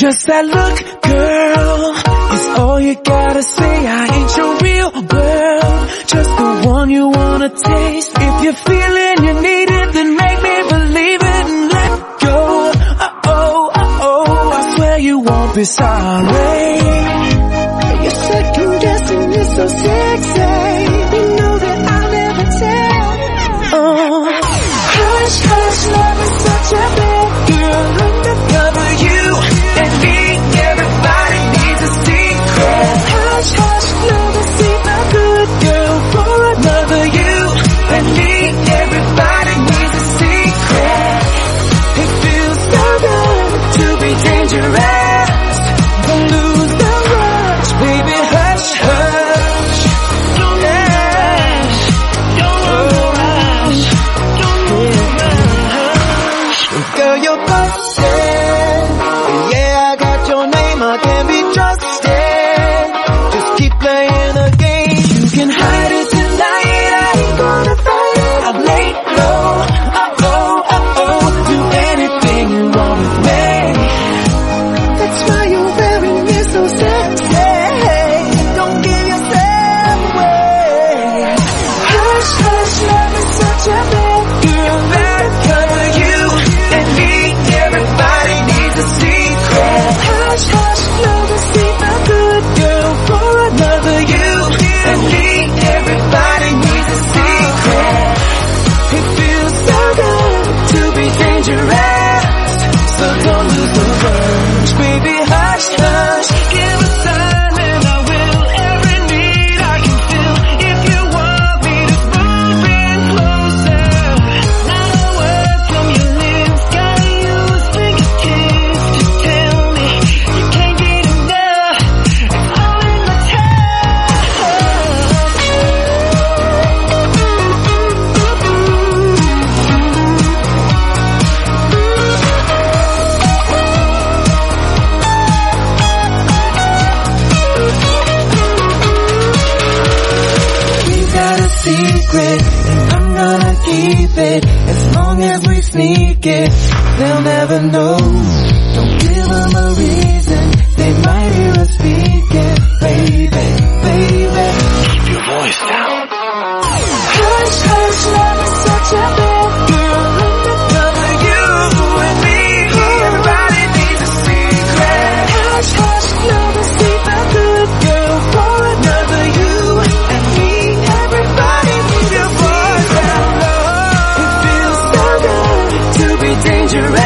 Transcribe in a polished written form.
Just that look, girl, is all you gotta say. I ain't your real world, just the one you wanna taste. If you're feeling you need it, then make me believe it and let go. Uh-oh, uh-oh, I swear you won't be sorry. You're second guessing, you're so sexy. You know that I'll never tell. Hush, hush, love is such a bad girl. Undercover you and me, everybody needs a secret. Hush, hush, love is a good girl for another you and me, everybody needs a secret. It feels so good to be dangerous. Don't lose the rush, baby, hush, hush. Don't rush, don't rush, don't rush. Girl, you're busted. Yeah, I got your name, I can be trusted. Just keep playing the game. You can hide it tonight, I ain't gonna fight it. I'll lay low, uh-oh, uh-oh. Do anything you want with me. That's why you're wearing me so sexy. Don't give yourself away. Hush, hush, love is such a bad girl. Let cover you and me, everybody needs a secret. Hush, hush, love is a good girl for another you and me, everybody needs a secret. It feels so good to be dangerous, so don't lose the urge, baby, hush, hush. Give a sign and I will, every need I can feel. If you want me to move in closer, not a word from your lips, gotta use fingertips to tell me you can't get enough. It's all in my We got a secret, and I'm gonna keep it. As long as we sneak it, they'll never know. Don't give them a reason, they might hear us speaking. Baby, baby, keep your voice down. Hush, hush, love is such a bad girl. Undercover you and me, everybody needs a secret. Hush, hush, love is a good girl for another you and me, everybody needs your voice down low. It feels so good to be dangerous.